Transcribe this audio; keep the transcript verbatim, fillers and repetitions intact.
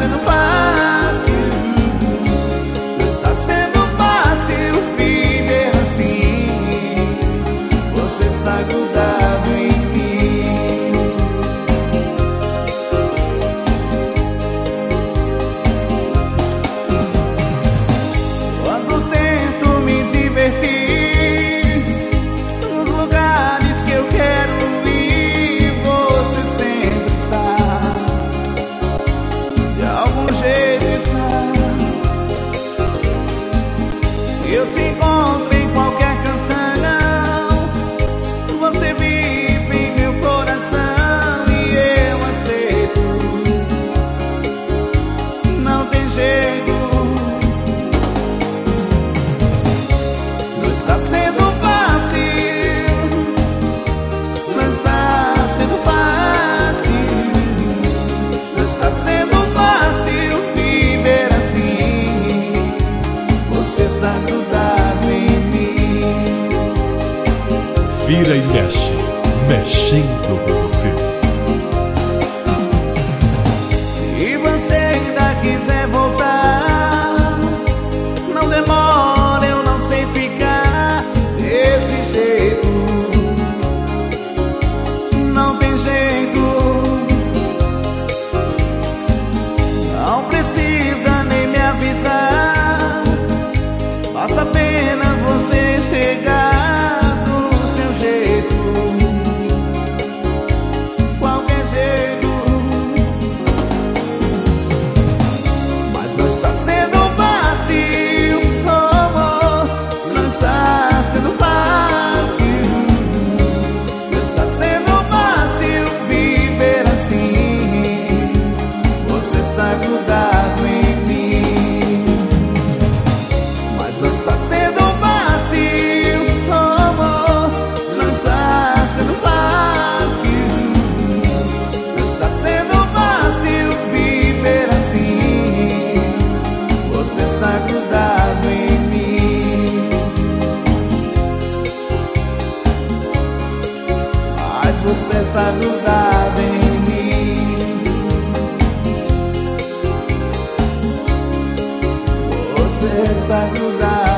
sendo fácil, não está sendo fácil viver assim. Você está grudado em mim. Quando tento me divertir nos lugares que eu quero ir, você sempre está, de algum jeito está. Eu te encontro em qualquer canção, você vive em meu coração e eu aceito. Não tem jeito, não está sendo fácil, não está sendo fácil, não está sendo fácil viver assim. Você está grudado em mim. Vira e mexe, mexendo com você. Se você ainda quiser voltar, não demora, eu não sei ficar desse jeito. Não tem jeito, não precisa nem me avisar, basta apenas você chegar do seu jeito, qualquer jeito. Mas não está sendo fácil, oh, oh, não está sendo fácil, não está sendo fácil viver assim. Você está grudado em mim. Mas não está sendo fácil, oh, oh, não está sendo fácil, não está sendo fácil viver assim. Você está grudado em mim. Mas você está grudado em mim. Você está grudado.